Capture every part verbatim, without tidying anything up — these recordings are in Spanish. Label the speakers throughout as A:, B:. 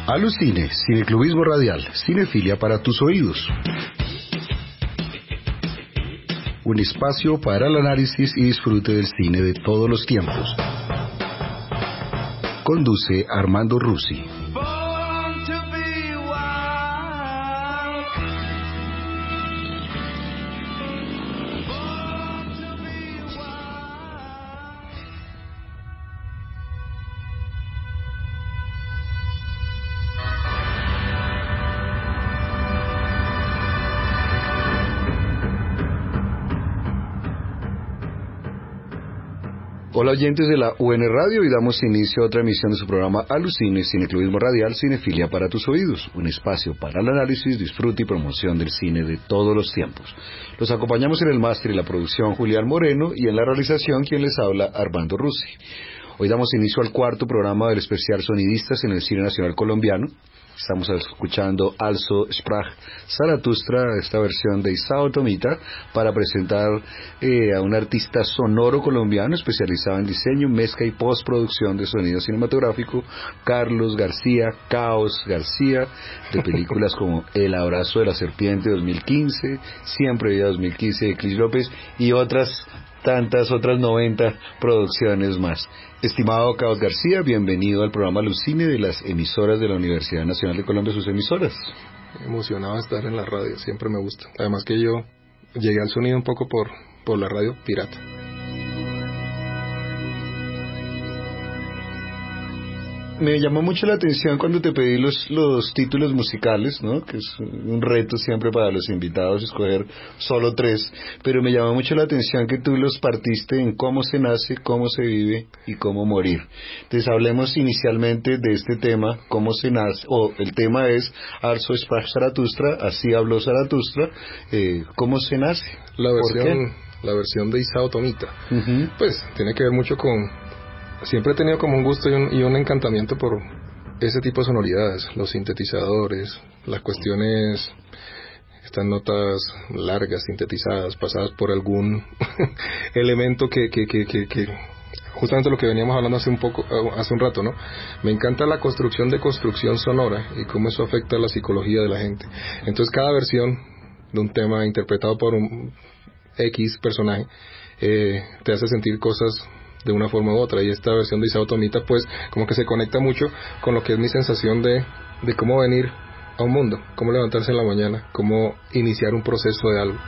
A: Alucine, cineclubismo radial, cinefilia para tus oídos. Un espacio para el análisis y disfrute del cine de todos los tiempos. Conduce Armando Rusi. Hola oyentes de la U N Radio, y damos inicio a otra emisión de su programa Alucine, cineclubismo radial, cinefilia para tus oídos, un espacio para el análisis, disfrute y promoción del cine de todos los tiempos. Los acompañamos en el máster y la producción Julián Moreno, y en la realización quien les habla, Armando Rusi. Hoy damos inicio al cuarto programa del especial Sonidistas en el Cine Nacional Colombiano. Estamos escuchando Also sprach Zaratustra, esta versión de Isao Tomita, para presentar eh, a un artista sonoro colombiano especializado en diseño, mezcla y postproducción de sonido cinematográfico, Carlos García, Caos García, de películas como El abrazo de la serpiente dos mil quince, Siempre vida dos mil quince de Cris López y otras tantas otras noventa producciones más. Estimado Caos García, bienvenido al programa Alucine de las emisoras de la Universidad Nacional de Colombia, sus emisoras.
B: Emocionado de estar en la radio, siempre me gusta. Además que yo llegué al sonido un poco por, por la radio pirata.
A: Me llamó mucho la atención cuando te pedí los, los títulos musicales, ¿no? Que es un reto siempre para los invitados escoger solo tres, pero me llamó mucho la atención que tú los partiste en cómo se nace, cómo se vive y cómo morir. Entonces hablemos inicialmente de este tema, cómo se nace, o el tema es Also sprach Zaratustra, así habló Zaratustra, eh, cómo se nace.
B: La versión, la versión de Isao Tomita, uh-huh. Pues tiene que ver mucho con... Siempre he tenido como un gusto y un, y un encantamiento por ese tipo de sonoridades, los sintetizadores, las cuestiones, estas notas largas, sintetizadas, pasadas por algún elemento que, que, que, que, que, justamente lo que veníamos hablando hace un poco, hace un rato, ¿no? Me encanta la construcción de construcción sonora y cómo eso afecta a la psicología de la gente. Entonces cada versión de un tema interpretado por un X personaje eh, te hace sentir cosas de una forma u otra, y esta versión de Isao Tomita pues como que se conecta mucho con lo que es mi sensación de, de cómo venir a un mundo, cómo levantarse en la mañana, cómo iniciar un proceso de algo.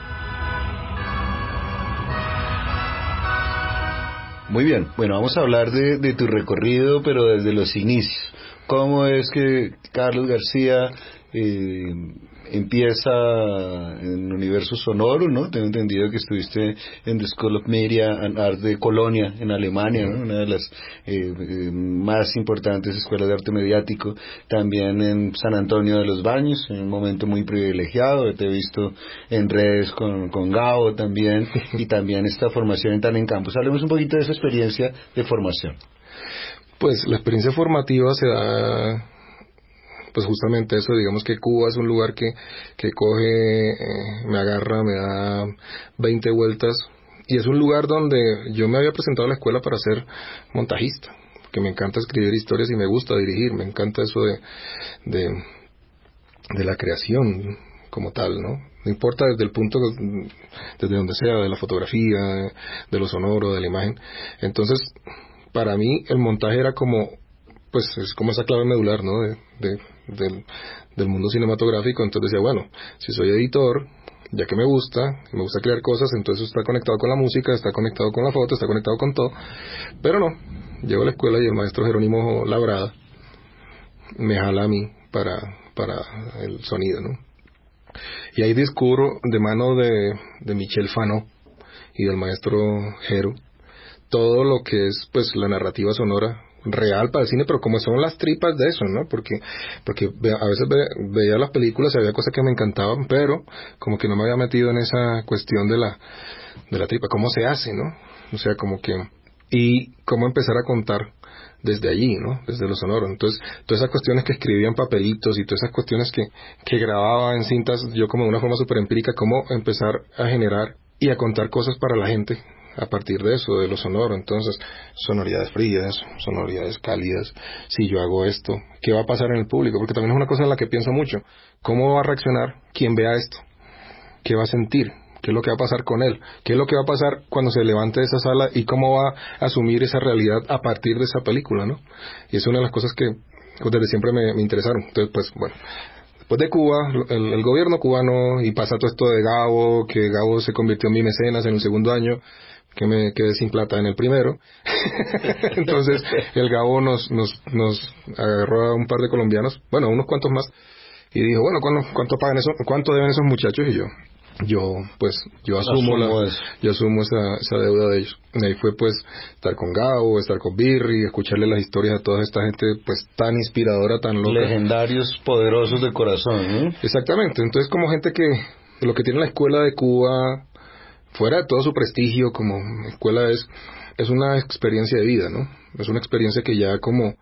A: Muy bien, bueno, vamos a hablar de, de tu recorrido, pero desde los inicios. ¿Cómo es que Carlos García eh, empieza en el universo sonoro, ¿no? Tengo entendido que estuviste en The School of Media and Art de Colonia, en Alemania, ¿no? Una de las eh, eh, más importantes escuelas de arte mediático. También en San Antonio de los Baños, en un momento muy privilegiado. Te he visto en redes con, con Gabo también, y también esta formación en Tan en Campus. Hablemos un poquito de esa experiencia de formación.
B: Pues la experiencia formativa se da... Pues justamente eso, digamos que Cuba es un lugar que, que coge, eh, me agarra, me da veinte vueltas, y es un lugar donde yo me había presentado a la escuela para ser montajista, porque me encanta escribir historias y me gusta dirigir, me encanta eso de, de, de la creación como tal, ¿no? No importa desde el punto, desde donde sea, de la fotografía, de lo sonoro, de la imagen. Entonces, para mí el montaje era como, pues es como esa clave medular, ¿no? De, de, del, del mundo cinematográfico. Entonces decía, bueno, si soy editor, ya que me gusta, me gusta crear cosas, entonces está conectado con la música, está conectado con la foto, está conectado con todo. Pero no, llego a la escuela y el maestro Jerónimo Labrada me jala a mí para, para el sonido, ¿no? Y ahí descubro de mano de, de Michel Fanó y del maestro Jero todo lo que es pues la narrativa sonora real para el cine, pero como son las tripas de eso, ¿no? Porque porque a veces ve, veía las películas y había cosas que me encantaban, pero como que no me había metido en esa cuestión de la de la tripa, cómo se hace, ¿no? O sea, como que y cómo empezar a contar desde allí, ¿no? Desde lo sonoro. Entonces, todas esas cuestiones que escribía en papelitos y todas esas cuestiones que que grababa en cintas, yo como de una forma súper empírica, cómo empezar a generar y a contar cosas para la gente a partir de eso, de lo sonoro. Entonces, sonoridades frías, sonoridades cálidas. Si yo hago esto, ¿qué va a pasar en el público? Porque también es una cosa en la que pienso mucho. ¿Cómo va a reaccionar quien vea esto? ¿Qué va a sentir? ¿Qué es lo que va a pasar con él? ¿Qué es lo que va a pasar cuando se levante de esa sala y cómo va a asumir esa realidad a partir de esa película, ¿no? Y es una de las cosas que pues, desde siempre me, me interesaron. Entonces, pues, bueno, después de Cuba, el, el gobierno cubano, y pasa todo esto de Gabo, que Gabo se convirtió en mi mecenas en un segundo año, que me quedé sin plata en el primero. Entonces, el Gabo nos, nos, nos agarró a un par de colombianos, bueno, unos cuantos más, y dijo, bueno, ¿cuánto, cuánto pagan eso, cuánto deben esos muchachos? Y yo, yo pues yo asumo, asumo la, yo asumo esa, esa deuda de ellos. Y ahí fue pues estar con Gabo, estar con Birri, escucharle las historias a toda esta gente pues tan inspiradora, tan loca,
A: legendarios, poderosos de corazón, ¿eh?
B: Exactamente. Entonces, como gente que lo que tiene la escuela de Cuba, fuera de todo su prestigio como escuela, es es una experiencia de vida, ¿no? Es una experiencia que ya como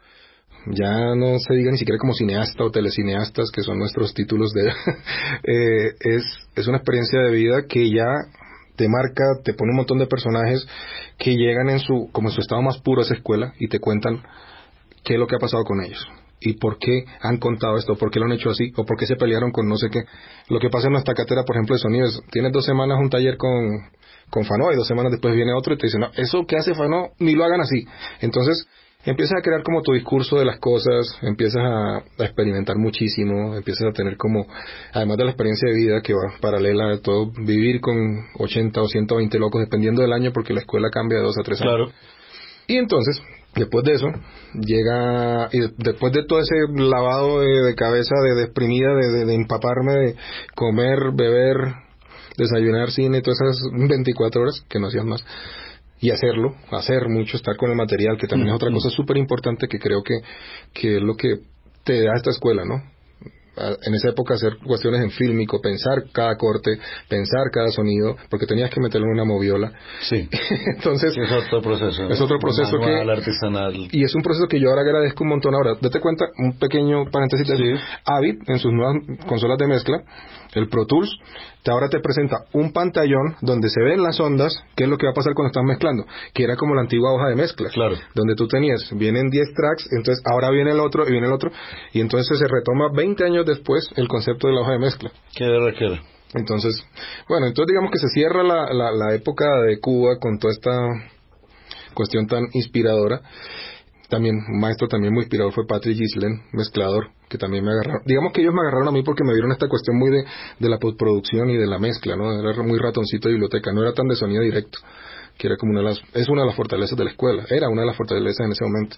B: ya no se diga ni siquiera como cineasta o telecineastas, que son nuestros títulos de eh, es es una experiencia de vida que ya te marca, te pone un montón de personajes que llegan en su como en su estado más puro a esa escuela y te cuentan qué es lo que ha pasado con ellos y por qué han contado esto, por qué lo han hecho así o por qué se pelearon con no sé qué. Lo que pasa en nuestra cátedra, por ejemplo, de sonido es, tienes dos semanas un taller con con Fano y dos semanas después viene otro y te dice, no, eso que hace Fano ni lo hagan así. Entonces empiezas a crear como tu discurso de las cosas, empiezas a, a experimentar muchísimo, empiezas a tener como, además de la experiencia de vida que va paralela de todo, vivir con ochenta o ciento veinte locos dependiendo del año porque la escuela cambia de dos a tres años.
A: Claro.
B: Y entonces, después de eso, llega, y después de todo ese lavado de, de cabeza, de deprimida, de, de, de empaparme, de comer, beber, desayunar, cine, todas esas veinticuatro horas que no hacías más, y hacerlo, hacer mucho, estar con el material, que también mm, es otra mm. cosa súper importante que creo que, que es lo que te da esta escuela, ¿no? En esa época hacer cuestiones en fílmico, pensar cada corte, pensar cada sonido, porque tenías que meterlo en una moviola.
A: Sí.
B: Entonces,
A: sí, es otro proceso.
B: Es otro proceso
A: manual,
B: que
A: artesanal.
B: Y es un proceso que yo ahora agradezco un montón. Ahora, date cuenta, un pequeño paréntesis de
A: sí.
B: Avid, en sus nuevas consolas de mezcla, el Pro Tools, te ahora te presenta un pantallón donde se ven las ondas, qué es lo que va a pasar cuando estás mezclando, que era como la antigua hoja de mezcla,
A: claro,
B: donde tú tenías, vienen diez tracks, entonces ahora viene el otro y viene el otro, y entonces se retoma veinte años después el concepto de la hoja de mezcla.
A: ¿Qué requiere?
B: Entonces, bueno, entonces digamos que se cierra la, la, la época de Cuba con toda esta cuestión tan inspiradora. También, un maestro también muy inspirador fue Patrick Gislen, mezclador, que también me agarraron. Digamos que ellos me agarraron a mí porque me vieron esta cuestión muy de, de la postproducción y de la mezcla, ¿no? Era muy ratoncito de biblioteca, no era tan de sonido directo, que era como una de las, es una de las fortalezas de la escuela, era una de las fortalezas en ese momento.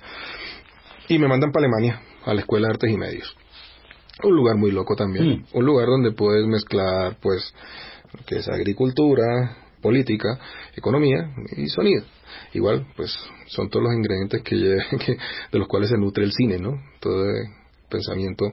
B: Y me mandan para Alemania, a la Escuela de Artes y Medios. Un lugar muy loco también, mm. un lugar donde puedes mezclar, pues, lo que es agricultura, política, economía y sonido. Igual, pues, son todos los ingredientes que, que de los cuales se nutre el cine, ¿no? Todo el pensamiento,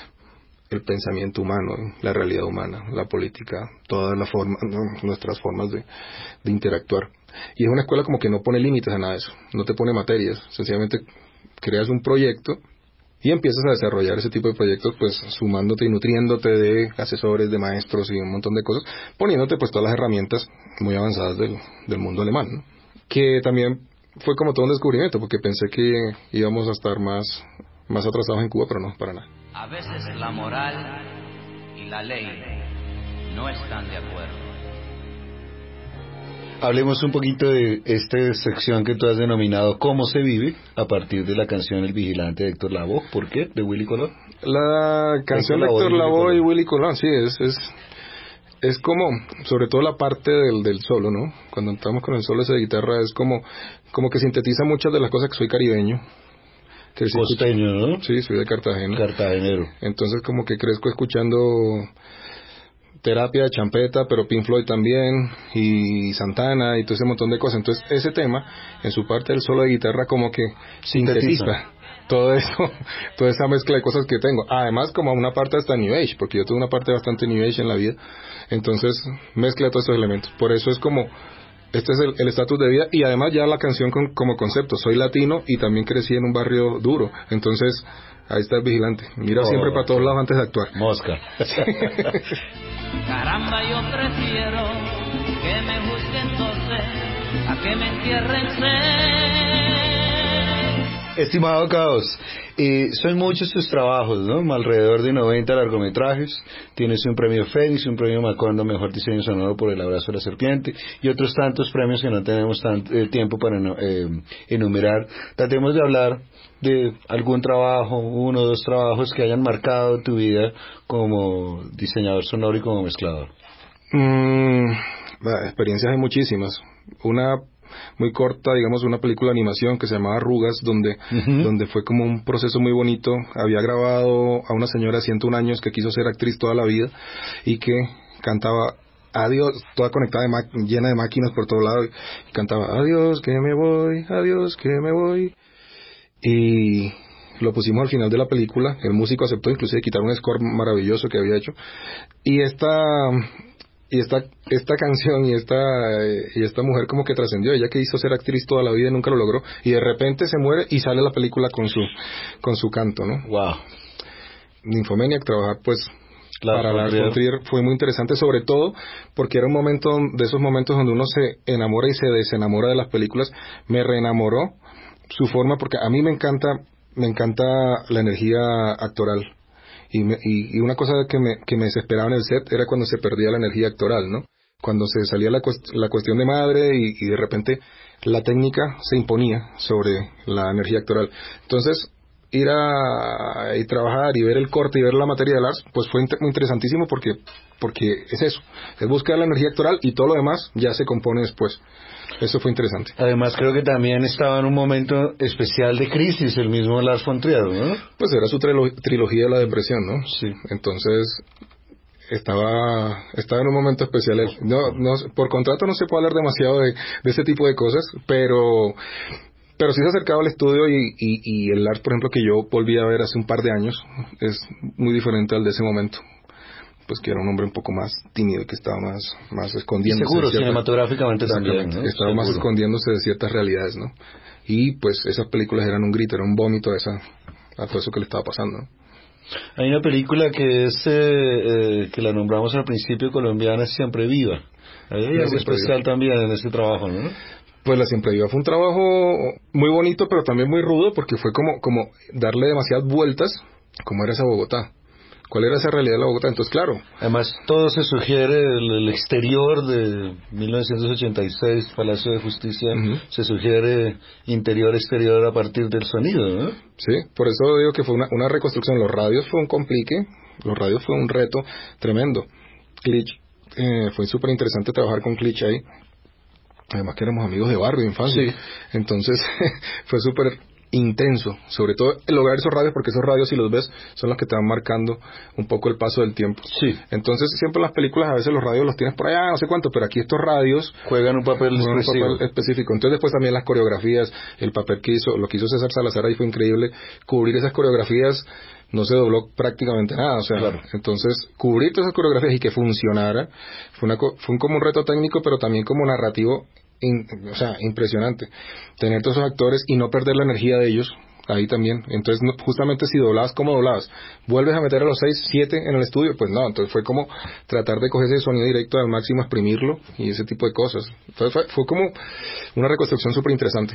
B: el pensamiento humano, la realidad humana, la política, todas las formas, ¿no? Nuestras formas de, de interactuar. Y es una escuela como que no pone límites a nada de eso, no te pone materias, sencillamente creas un proyecto y empiezas a desarrollar ese tipo de proyectos, pues sumándote y nutriéndote de asesores, de maestros y un montón de cosas, poniéndote pues todas las herramientas muy avanzadas del, del mundo alemán, ¿no? Que también fue como todo un descubrimiento, porque pensé que íbamos a estar más, más atrasados en Cuba, pero no, para nada.
C: A veces la moral y la ley no están de acuerdo.
A: Hablemos un poquito de esta sección que tú has denominado ¿Cómo se vive? A partir de la canción El Vigilante de Héctor Lavoe. ¿Por qué? ¿De Willy Colón?
B: La canción de Héctor Lavoe y Willy Colón, sí, es, es, es como, sobre todo la parte del, del solo, ¿no? Cuando entramos con el solo ese de guitarra, es como, como que sintetiza muchas de las cosas que soy caribeño.
A: Que costeño, ¿no?
B: Sí, soy de Cartagena.
A: Cartagenero.
B: Entonces como que crezco escuchando Terapia de Champeta, pero Pink Floyd también, y Santana, y todo ese montón de cosas. Entonces ese tema, en su parte del solo de guitarra, como que sintetiza, sintetiza todo eso, toda esa mezcla de cosas que tengo. Además, como una parte hasta New Age, porque yo tuve una parte bastante New Age en la vida. Entonces, mezcla todos esos elementos. Por eso es como, este es el estatus de vida, y además ya la canción con, como concepto. Soy latino y también crecí en un barrio duro. Entonces, ahí está el vigilante. Mira oh, siempre para todos lados antes de actuar.
A: Mosca.
C: Caramba, yo prefiero que me juzguen entonces a que me entierren
A: Estimado Caos, eh, son muchos tus trabajos, ¿no? Alrededor de noventa largometrajes. Tienes un premio Fénix, un premio Macondo, mejor diseño sonoro por El abrazo de la serpiente, y otros tantos premios que no tenemos tanto eh, tiempo para eh, enumerar. Tratemos de hablar de algún trabajo, uno o dos trabajos que hayan marcado tu vida como diseñador sonoro y como mezclador.
B: Mm, bah, experiencias hay muchísimas. Una muy corta, digamos, una película de animación que se llamaba Arrugas, donde, uh-huh. donde fue como un proceso muy bonito. Había grabado a una señora de ciento un años que quiso ser actriz toda la vida y que cantaba adiós, toda conectada, de ma- llena de máquinas por todo lado, y cantaba adiós que me voy, adiós que me voy. Y lo pusimos al final de la película. El músico aceptó inclusive quitar un score maravilloso que había hecho. Y esta y esta esta canción y esta y esta mujer como que trascendió. Ella que hizo ser actriz toda la vida y nunca lo logró, y de repente se muere y sale la película con su con su canto, ¿no?
A: Wow.
B: Nymphomaniac, trabajar pues
A: La
B: para Lars von Trier fue muy interesante, sobre todo porque era un momento de esos momentos donde uno se enamora y se desenamora de las películas. Me reenamoró su forma, porque a mí me encanta me encanta la energía actoral. Y, me, y, y una cosa que me, que me desesperaba en el set era cuando se perdía la energía actoral, ¿no? Cuando se salía la, cuest- la cuestión de madre y, y de repente la técnica se imponía sobre la energía actoral. Entonces, ir a y trabajar y ver el corte y ver la materia de Lars, pues fue inter- muy interesantísimo porque, porque es eso, es buscar la energía actoral y todo lo demás ya se compone después. Eso fue interesante.
A: Además, creo que también estaba en un momento especial de crisis el mismo Lars von Trier, ¿no?
B: Pues era su trilo- trilogía de la depresión, ¿no?
A: Sí.
B: Entonces, estaba estaba en un momento especial. No, no, por contrato no se puede hablar demasiado de, de ese tipo de cosas, pero pero sí se acercaba al estudio y, y, y el Lars, por ejemplo, que yo volví a ver hace un par de años, es muy diferente al de ese momento. Pues que era un hombre un poco más tímido, que estaba más más escondiéndose.
A: Seguro,
B: ciertas,
A: cinematográficamente también, ¿no?
B: Estaba
A: Seguro.
B: más escondiéndose de ciertas realidades, ¿no? Y pues esas películas eran un grito, era un vómito a, esa, a todo eso que le estaba pasando, ¿no?
A: Hay una película que es, eh, eh, que la nombramos al principio, colombiana, Siempre Viva. Hay algo especial también en ese trabajo, ¿no?
B: Pues La Siempre Viva fue un trabajo muy bonito, pero también muy rudo, porque fue como, como darle demasiadas vueltas, como era esa Bogotá. ¿Cuál era esa realidad de la Bogotá? Entonces, claro.
A: Además, todo se sugiere, el, el exterior de mil novecientos ochenta y seis, Palacio de Justicia, uh-huh. se sugiere interior-exterior a partir del sonido, ¿no?
B: Sí, por eso digo que fue una, una reconstrucción. Los radios fue un complique, los radios fue un reto tremendo. Clich, eh, fue súper interesante trabajar con Clich ahí. Además que éramos amigos de barrio, de infancia.
A: Sí.
B: Entonces, fue súper intenso, sobre todo el lograr esos radios, porque esos radios, si los ves, son los que te van marcando un poco el paso del tiempo.
A: Sí.
B: Entonces, siempre en las películas, a veces los radios los tienes por allá, no sé cuánto, pero aquí estos radios
A: juegan un papel
B: juegan
A: expresivo.
B: un papel específico. Entonces, después también las coreografías, el papel que hizo, lo que hizo César Salazar ahí fue increíble. Cubrir esas coreografías, no se dobló prácticamente nada, o sea,
A: claro.
B: Entonces, cubrir todas esas coreografías y que funcionara, fue, una, fue un, como un reto técnico, pero también como narrativo, in, o sea, impresionante. Tener todos esos actores y no perder la energía de ellos, ahí también. Entonces, no, justamente si doblabas, ¿cómo doblabas? ¿Vuelves a meter a los seis, siete en el estudio? Pues no, entonces fue como tratar de coger ese sonido directo al máximo, exprimirlo y ese tipo de cosas. Entonces fue, fue como una reconstrucción súper interesante.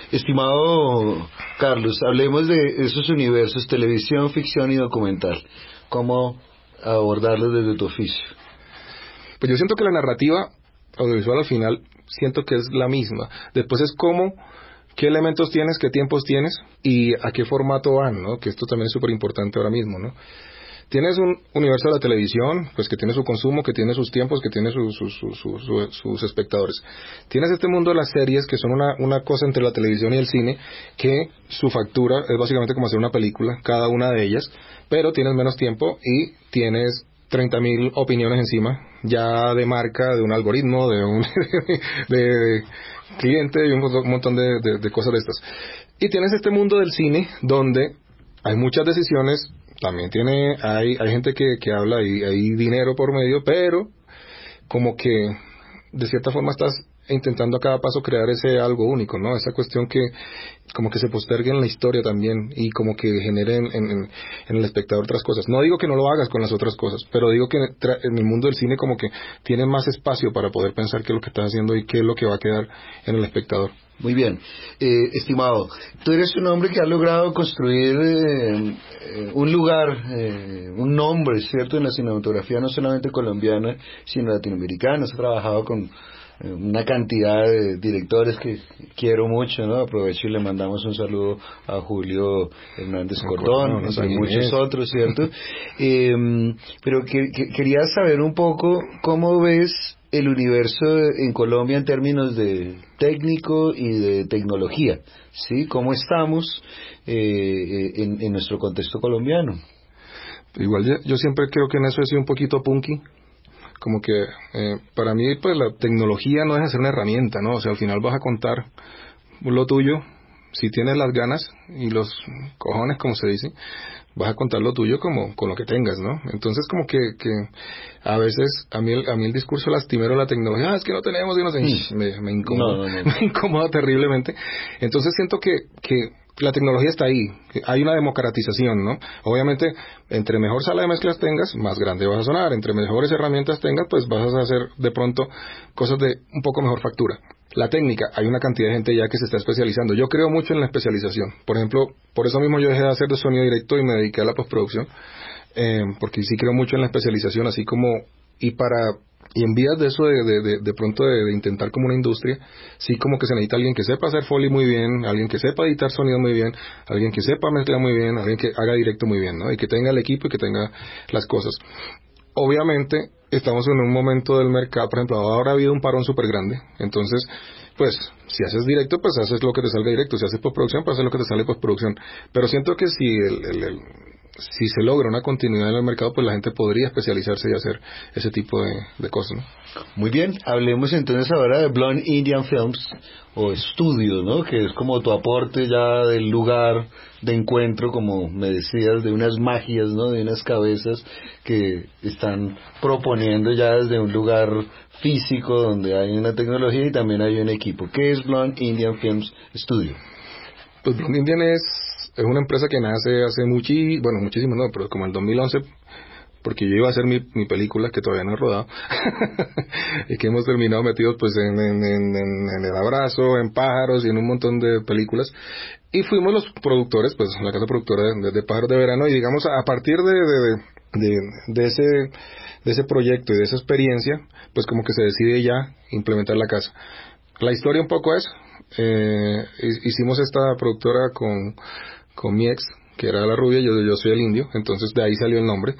A: Estimado Carlos, hablemos de esos universos, televisión, ficción y documental. ¿Cómo abordarlos desde tu oficio?
B: Pues yo siento que la narrativa audiovisual al final, siento que es la misma. Después es cómo, qué elementos tienes, qué tiempos tienes y a qué formato van, ¿no? Que esto también es súper importante ahora mismo, ¿no? Tienes un universo de la televisión, pues que tiene su consumo, que tiene sus tiempos, que tiene sus, sus, sus, sus, sus, sus espectadores. Tienes este mundo de las series, que son una, una cosa entre la televisión y el cine, que su factura es básicamente como hacer una película, cada una de ellas, pero tienes menos tiempo y tienes treinta mil opiniones encima, ya de marca, de un algoritmo, de un de, de cliente y un montón de, de, de cosas de estas. Y tienes este mundo del cine donde hay muchas decisiones, también tiene hay hay gente que, que habla y hay dinero por medio, pero como que de cierta forma estás intentando a cada paso crear ese algo único, ¿no? Esa cuestión que como que se postergue en la historia también y como que genere en, en, en el espectador otras cosas. No digo que no lo hagas con las otras cosas, pero digo que en el mundo del cine como que tiene más espacio para poder pensar qué es lo que estás haciendo y qué es lo que va a quedar en el espectador.
A: Muy bien. Eh, estimado, tú eres un hombre que ha logrado construir eh, eh, un lugar, eh, un nombre, ¿cierto?, en la cinematografía no solamente colombiana, sino latinoamericana. Has trabajado con eh, una cantidad de directores que quiero mucho, ¿no? Aprovecho y le mandamos un saludo a Julio Hernández Cordón,
B: no,
A: entre muchos otros, ¿cierto? eh, pero que, que, quería saber un poco cómo ves el universo en Colombia en términos de técnico y de tecnología, ¿sí? ¿Cómo estamos eh, en, en nuestro contexto colombiano?
B: Igual yo, yo siempre creo que en eso he sido un poquito punky, como que eh, para mí pues la tecnología no deja de ser una herramienta, ¿no? O sea, al final vas a contar lo tuyo, si tienes las ganas y los cojones, como se dice, vas a contar lo tuyo como con lo que tengas, ¿no? Entonces como que, que a veces a mí el, a mí el discurso lastimero de la tecnología, ah, es que no tenemos y no sé, mm. me, me incomoda, no, no, no. me incomoda terriblemente. Entonces siento que, que la tecnología está ahí, hay una democratización, ¿no? Obviamente, entre mejor sala de mezclas tengas, más grande vas a sonar, entre mejores herramientas tengas, pues vas a hacer de pronto cosas de un poco mejor factura. La técnica, hay una cantidad de gente ya que se está especializando. Yo creo mucho en la especialización. Por ejemplo, por eso mismo yo dejé de hacer de sonido directo y me dediqué a la postproducción, eh, porque sí creo mucho en la especialización, así como, y para, y en vías de eso de, de, de, de pronto de, de intentar como una industria, sí como que se necesita alguien que sepa hacer foley muy bien, alguien que sepa editar sonido muy bien, alguien que sepa mezclar muy bien, alguien que haga directo muy bien, ¿no? Y que tenga el equipo y que tenga las cosas. Obviamente, estamos en un momento del mercado, por ejemplo, ahora ha habido un parón súper grande, entonces, pues, si haces directo, pues haces lo que te salga directo, si haces postproducción, pues haces lo que te sale postproducción, pero siento que si el, el, el, si se logra una continuidad en el mercado, pues la gente podría especializarse y hacer ese tipo de, de cosas, ¿no?
A: Muy bien, hablemos entonces ahora de Blonde Indian Films, o estudio, ¿no? Que es como tu aporte ya del lugar de encuentro, como me decías, de unas magias, ¿no? De unas cabezas que están proponiendo ya desde un lugar físico donde hay una tecnología y también hay un equipo. ¿Qué es Blonde Indian Films Studio?
B: Pues Blonde Indian es, es una empresa que nace hace muchísimo, bueno, muchísimo no, pero como el dos mil once, porque yo iba a hacer mi, mi película que todavía no he rodado y que hemos terminado metidos pues en, en, en, en El Abrazo, en Pájaros y en un montón de películas, y fuimos los productores, pues la casa productora de, de Pájaros de Verano, y digamos a partir de, de, de, de ese de ese proyecto y de esa experiencia, pues como que se decide ya implementar la casa. La historia un poco es, eh, hicimos esta productora con, con mi ex, que era la rubia, yo, yo soy el indio, entonces de ahí salió el nombre,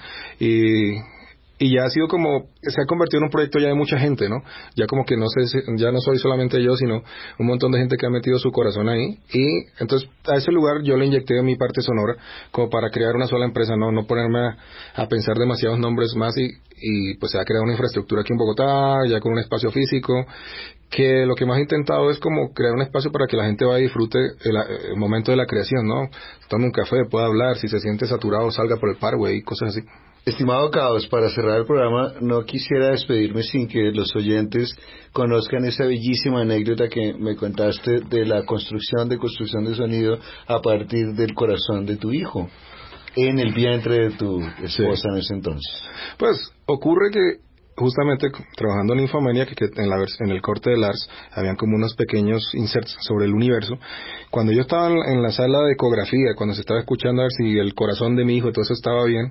B: y, y ya ha sido como, se ha convertido en un proyecto ya de mucha gente, ¿no? Ya como que no sé, ya no soy solamente yo, sino un montón de gente que ha metido su corazón ahí, y entonces a ese lugar yo le inyecté mi parte sonora, como para crear una sola empresa, no, no ponerme a, a pensar demasiados nombres más, y, y pues se ha creado una infraestructura aquí en Bogotá, ya con un espacio físico, que lo que más he intentado es como crear un espacio para que la gente vaya y disfrute el, el momento de la creación, ¿no? Tome un café, pueda hablar, si se siente saturado, salga por el parkway, cosas así.
A: Estimado Caos, para cerrar el programa, no quisiera despedirme sin que los oyentes conozcan esa bellísima anécdota que me contaste de la construcción de construcción de sonido a partir del corazón de tu hijo, en el vientre de tu esposa sí. En ese entonces.
B: Pues ocurre que justamente trabajando en Infomania, que, que en, la, en el corte de Lars habían como unos pequeños inserts sobre el universo. Cuando yo estaba en, en la sala de ecografía, cuando se estaba escuchando a ver si el corazón de mi hijo, todo eso estaba bien,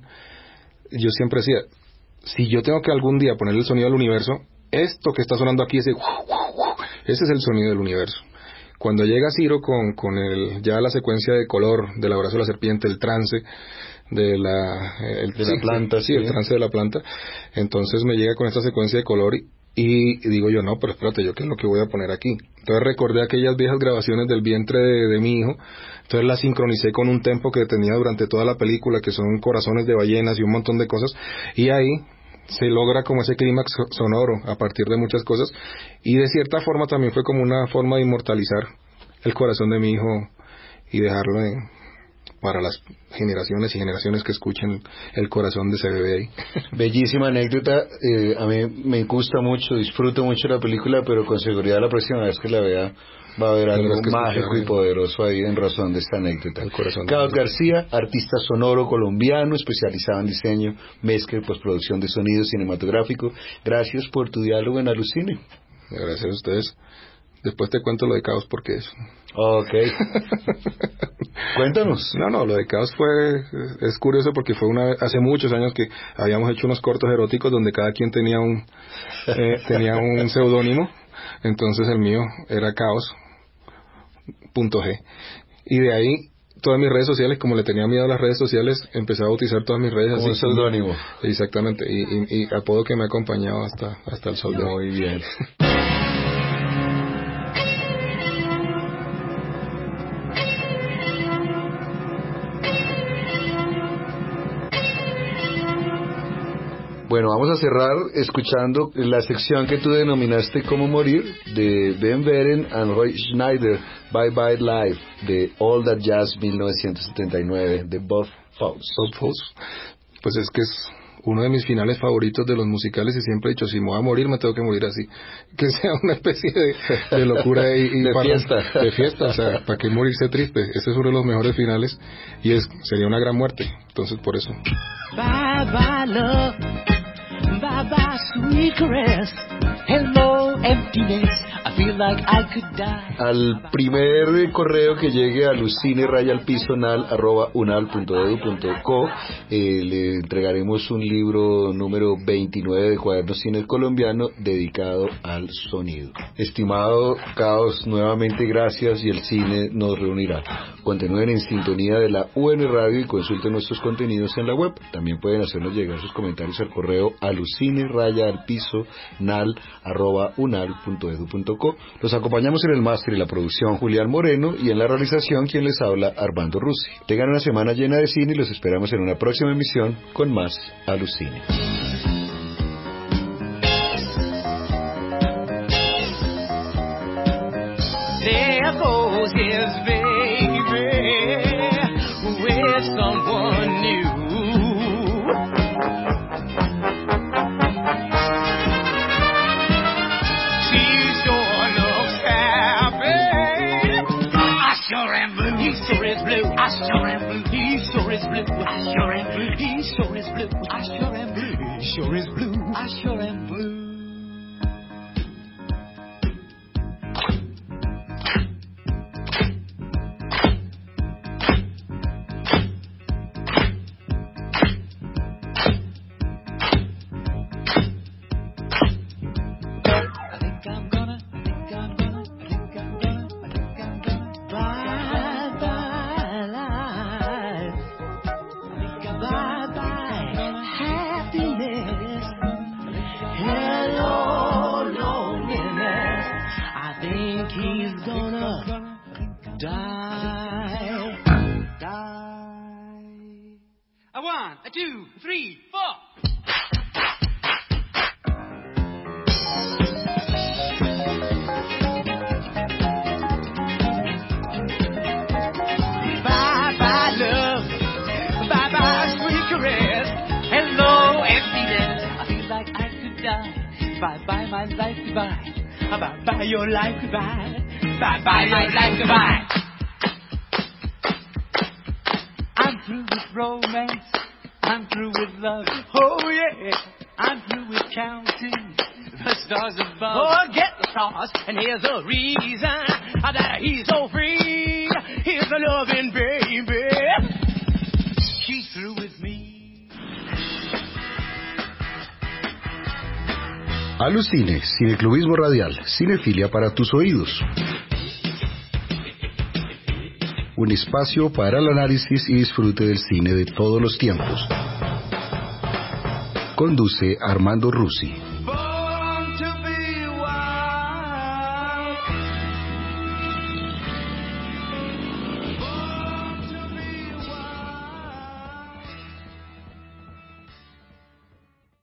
B: yo siempre decía, si yo tengo que algún día ponerle el sonido al universo, esto que está sonando aquí, ese, ese es el sonido del universo. Cuando llega Ciro con, con el, ya la secuencia de color del abrazo de la serpiente, el trance de la, el,
A: de
B: sí,
A: la planta,
B: sí, sí, el trance de la planta, entonces me llega con esta secuencia de color y, y digo yo, no, pero espérate, ¿yo qué es lo que voy a poner aquí? Entonces recordé aquellas viejas grabaciones del vientre de, de mi hijo, entonces las sincronicé con un tempo que tenía durante toda la película, que son corazones de ballenas y un montón de cosas, y ahí se logra como ese clímax sonoro a partir de muchas cosas, y de cierta forma también fue como una forma de inmortalizar el corazón de mi hijo y dejarlo en, para las generaciones y generaciones que escuchen El corazón de ese bebé ahí.
A: Bellísima anécdota, eh, a mí me gusta mucho, disfruto mucho la película, pero con seguridad la próxima vez que la vea va a haber algo mágico y poderoso ahí en razón de esta anécdota. Carlos García, artista sonoro colombiano, especializado en diseño, mezcla y postproducción de sonido cinematográfico. Gracias por tu diálogo en Alucine.
B: Gracias a ustedes. Después te cuento lo de Caos porque es...
A: Ok. Cuéntanos.
B: No, no, lo de Caos fue... Es curioso porque fue una hace muchos años que habíamos hecho unos cortos eróticos donde cada quien tenía un eh, tenía un seudónimo. Entonces el mío era Caos punto G. Y de ahí todas mis redes sociales, como le tenía miedo a las redes sociales, empecé a bautizar todas mis redes
A: como
B: así.
A: Un seudónimo.
B: Exactamente. Y, y, y apodo que me ha acompañado hasta, hasta el sol de hoy.
A: Muy bien. Bueno, vamos a cerrar escuchando la sección que tú denominaste Cómo Morir, de Ben Beren and Roy Schneider, Bye Bye Live, de All That Jazz mil novecientos setenta y nueve, de Bob Fosse.
B: Bob Fosse. Pues es que es uno de mis finales favoritos de los musicales y siempre he dicho, si me voy a morir, me tengo que morir así. Que sea una especie de, de locura y, y
A: de
B: para,
A: fiesta.
B: De fiesta, o sea, ¿para qué morirse triste? Ese es uno de los mejores finales y es sería una gran muerte. Entonces, por eso.
D: Bye bye love, bye bye sweet caress, hello emptiness, I feel like I could die.
A: Al primer correo que llegue a lucine raya al piso nal arroba unal punto edu punto co eh, le entregaremos un libro número veintinueve de Cuadernos Cine Colombiano dedicado al sonido. Estimado Caos, nuevamente gracias y el cine nos reunirá. Continúen en sintonía de la U N Radio y consulten nuestros contenidos en la web. También pueden hacernos llegar sus comentarios al correo alucine raya al piso nal arroba unal punto edu punto co. Los acompañamos en el máster y la producción Julián Moreno y en la realización quien les habla Armando Rusi. Tengan una semana llena de cine y los esperamos en una próxima emisión con más Alucine.
D: There goes his baby with someone new. She sure looks happy. I sure am blue. He sure is blue. I sure am blue. He sure is blue. I sure am blue. He sure is blue. I sure am blue. He sure is blue. I sure am blue. One, a two, three, four. Bye bye love, bye bye sweet caress. Hello emptiness, I feel like I could die. Bye bye my life goodbye. Bye bye your life goodbye. Bye bye my life goodbye. I'm through with romance. I'm through with love. Oh yeah. I'm through with counting the stars above. Forget the stars, and here's the reason that he's so free. Here's the loving baby. She's through with me.
A: Alucine, cineclubismo radial, cinefilia para tus oídos. Un espacio para el análisis y disfrute del cine de todos los tiempos. Conduce Armando Rusi.